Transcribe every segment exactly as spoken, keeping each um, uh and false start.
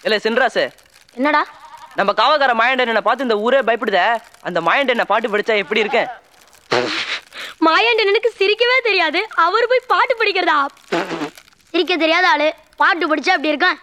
இல்ல சின்ராசு, என்னடா நம்ம காவக்கார மாயண்டன் பார்த்து இந்த ஊரே பயப்படுத. அந்த மாயண்டன் பாட்டு படிச்சா எப்படி இருக்கேன்? மாயண்டனுக்கு சிரிக்கவே தெரியாது, அவர் போய் பாட்டு படிக்கிறதா? சிரிக்க தெரியாத ஆளு பாட்டு படிச்சா அப்படி இருக்கான்.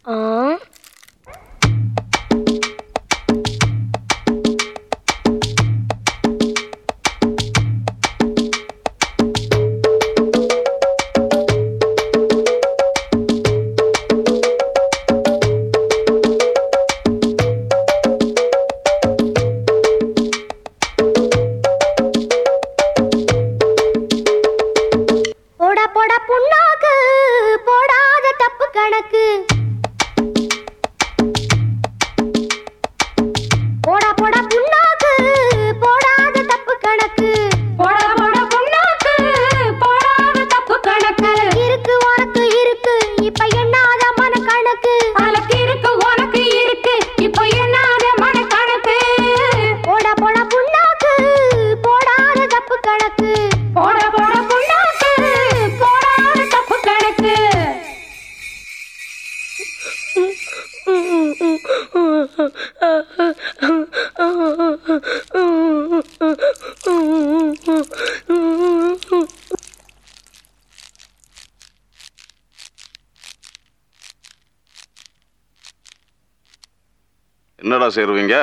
என்னடா சேருவீங்க?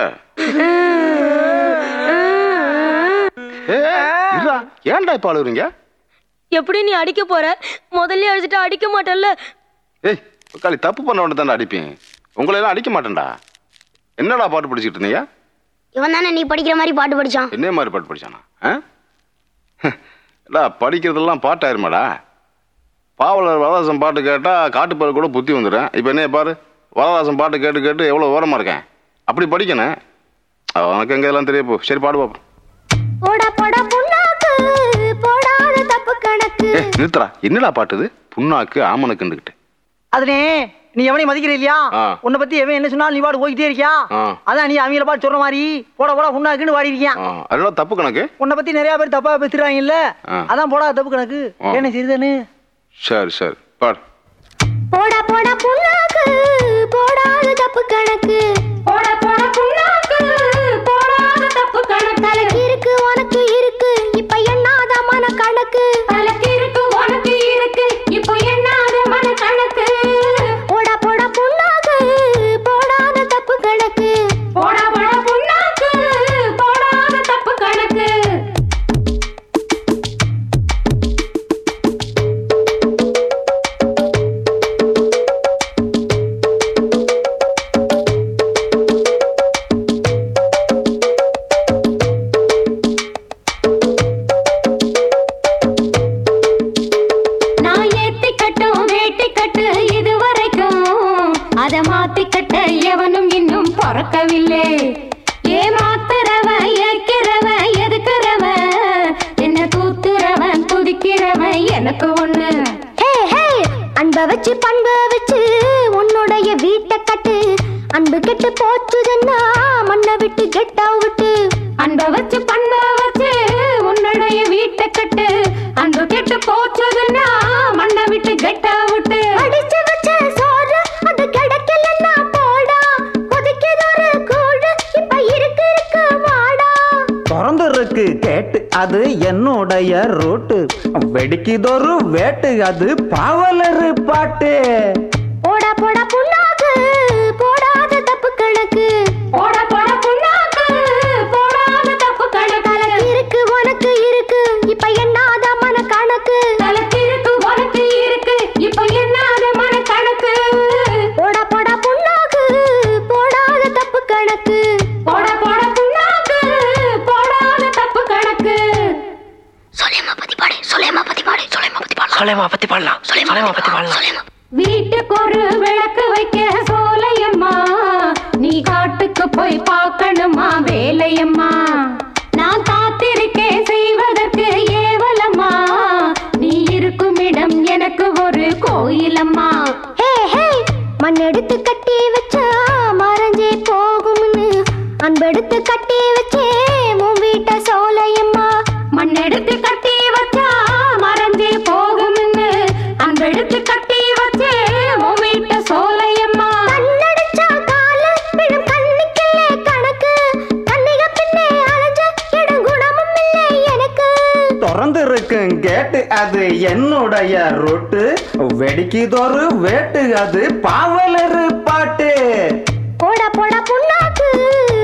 ஏன்டா இப்ப அழுவுறீங்க? எப்படி நீ அடிக்க போற? முதல்ல அடிச்சுட்டு அடிக்க மாட்டல்ல? ஏய் காலி, தப்பு பண்ண வேண்டிய தானே அடிப்பேன். உங்களை எல்லாம் அடிக்க மாட்டேன்டா. என்னடா பாட்டு படிச்சுட்டு இருந்தீங்க? இவன் தானே நீ படிக்கிற மாதிரி பாட்டு படிச்சான். என்ன மாதிரி பாட்டு படிச்சானா? படிக்கிறதெல்லாம் பாட்டாயிருமாடா. பாவலர் வரதாசன் பாட்டு கேட்டா காட்டுப்பாரு கூட புத்தி வந்துடும். இப்ப என்ன பாரு, வரதாசன் பாட்டு கேட்டு கேட்டு எவ்வளவு ஓரமா இருக்கேன். அப்படி படிக்கணும். உனக்கு எங்க எல்லாம் தெரிய போ. சரி பாடு பாப்போம். நிறுத்தரா, என்னடா பாட்டுது? புண்ணாக்கு ஆமனுக்குண்டுகிட்டு. அதுனே நீ எவனையும் மதிக்கிற இல்லையா? உன்னை பத்தி எவன் என்ன சொன்னாலும் நீ பாடு போய்கிட்டே இருக்கியா? அதான் நீ அவங்கள பாட்டு சொல்ற மாதிரி போட போட புண்ணாக்குன்னு வாடி இருக்கியான். அதெல்லாம் தப்பு கணக்கு. உன்னை பத்தி நிறைய பேர் தப்பா பேசுறாங்க இல்ல, அதான் போடா தப்பு கணக்கு. என்ன சரிதானு? சரி சரி பாடு. போடா போடா புண்ணாக்கு போடாத தப்பு கணக்கு. போடா போடா புண்ணாக்கு போடாத தப்பு கணக்கு. தலைக்கு இருக்கு உனக்கு இருக்கு இப்ப என்னாத மன கணக்கு. தலைக்கு இருக்கு உனக்கு இருக்கு இப்ப என்னாத மன கணக்கு. போடா போடா புண்ணாக்கு போடாத தப்பு கணக்கு. போடா போடா புண்ணாக்கு போடாத தப்பு கணக்கு. எவனும் இன்னும் பிறக்கவில்லை. ஏமாத்துறவன் ஏற்கிறவன் எதுக்குறவன் என்ன தூத்துறவன் துதிக்கிறவன் எனக்கு ஒண்ணு. அன்ப வச்சு பண்ப வச்சு உன்னுடைய வீட்டை கட்டு. அன்பு கெட்டு போச்சுதுன்னா மண்ணை விட்டு கெட்டா விட்டு. அன்ப வச்சு பண்ப வச்சு உன்னுடைய வீட்டை கட்டு. அன்பு கெட்டு போச்சுதுன்னா மண்ணை விட்டு கெட்டா விட்டு. அடிச்சு வச்ச சோறு அது கிடைக்கலன்னா போடா. கொதிக்கிறொரு கூடு இப்ப இருக்கு இருக்கு வாடா. திறந்துருக்கு கேட்டு அது என்னுடைய ரூட்டு. வெடிக்குதொரு வேட்டு அது பாவலரு பாட்டு. போடா போடா புண்ணாக்கு போடாத தப்பு கணக்கு. போடா போடா புண்ணாக்கு போடாத தப்பு கணக்கு. இருக்கு உனக்கு இருக்கு இப்ப என்னாத மன கணக்கு. தலைக்கு இருக்கு உனக்கு இருக்கு இப்ப என்னாத மன கணக்கு. போடா போடா புண்ணாக்கு போடாத தப்பு கணக்கு. போடா போடா புண்ணாக்கு போடாத தப்பு கணக்கு. சுலைமா பத்தி பாடு, சுலைமா பத்தி பாடு, சுலைமா பத்தி பாடு. சுலைமா பத்தி பாடலாம், சுலைமா பத்தி பாடலாம். வீட்டுக்கு ஒரு விளக்கு வைக்க சோலையம்மா, நீ காட்டுக்கு போய் பார்க்கணுமா வேலையம்மா. நான் காத்திருக்கேன் செய்வதற்கு ஏவலம்மா, நீ இருக்கும் இடம் எனக்கு ஒரு கோயிலம்மா. மண் எடுத்து கட்டி வச்சா மறைஞ்சே போகும்னு அன்பெடுத்து கட்டி வச்சே உன் வீட்ட சோலையம்மா. மண் எடுத்து கட்டி வச்சா மறைஞ்சே போகும்னு அன்பெடுத்து கட்டி வச்சே உன் வீட்ட சோலையம்மா. கண்ணடிச்ச அது என்னுடைய ரூட்டு வெடிக்குதொரு வேட்டு அது பாவலரு பாட்டு போடா போடா புண்ணாக்கு